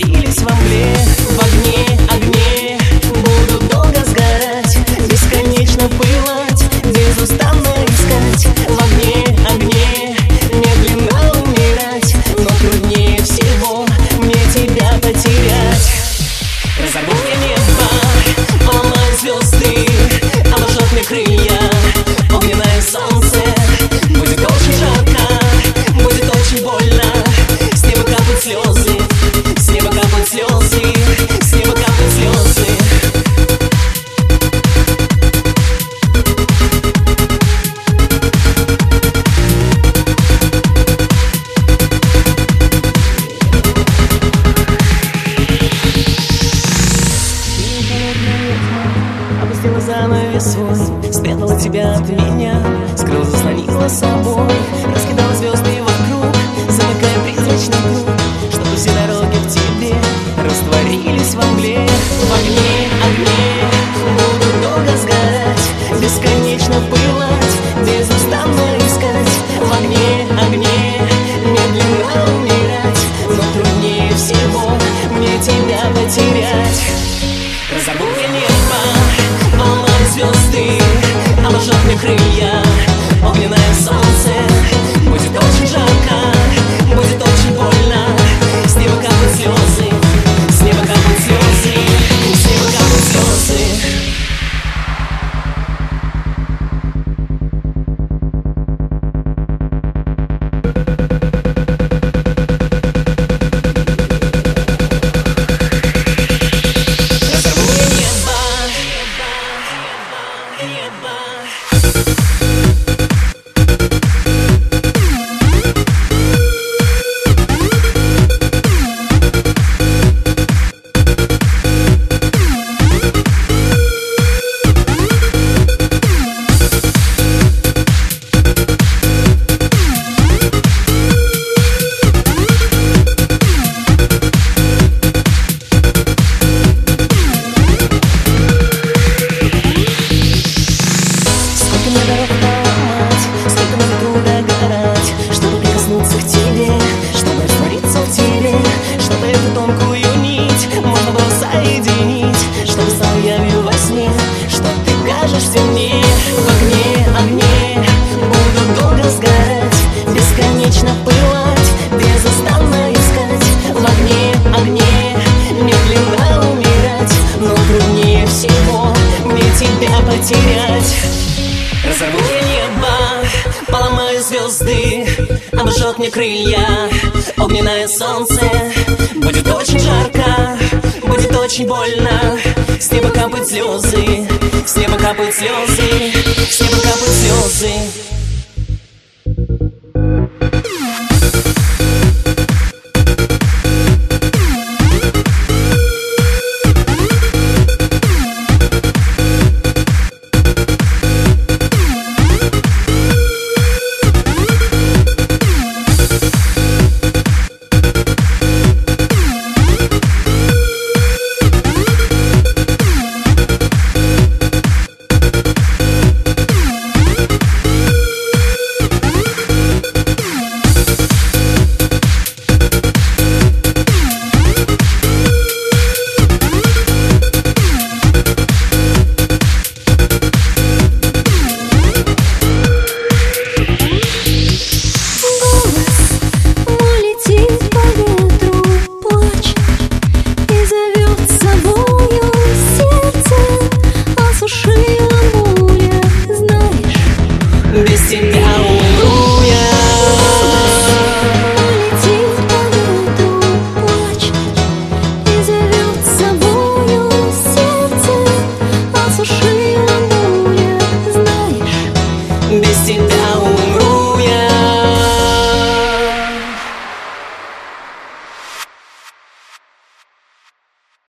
растворились во мгле. В огне, огне буду долго сгорать, бесконечно пылать, безустанно искать. В огне, огне медленно умирать, но труднее всего мне тебя потерять. Разорву я небо, поломаю звезды, обожжет мне крылья огненное солнце. Будет очень жарко, будет очень больно, с неба капают слезы, с неба капают слезы, с неба капают слезы. Опустила занавес свой, спрятала тебя от меня, скрыла, заслонила собой, раскидала звезды вокруг, замыкая призрачный круг, чтобы все дороги к тебе растворились во мгле. В огне, огне буду долго сгорать, бесконечно пылать, безустанно искать. В огне, огне медленно умирать, но труднее всего мне тебя потерять. Разорву я небо, поломаю звезды, обожжет мне крылья огненное солнце. Будет очень жарко, будет очень больно, с неба капают слезы, с неба капают слезы, с неба капают слезы. Чтобы прикоснуться к тебе, чтобы раствориться в тебе, чтобы эту тонкую нить можно было соединить, чтобы стал явью во сне, что ты кажешься мне. В огне, огне буду долго сгорать, бесконечно пылать, безустанно искать. В огне, огне медленно умирать, но труднее всего мне тебя потерять. Разорву я небо, поломаю звезды, обожжет мне крылья огненное солнце. Будет очень жарко, будет очень больно, с неба капают слезы, с неба капают слезы, с неба капают слезы.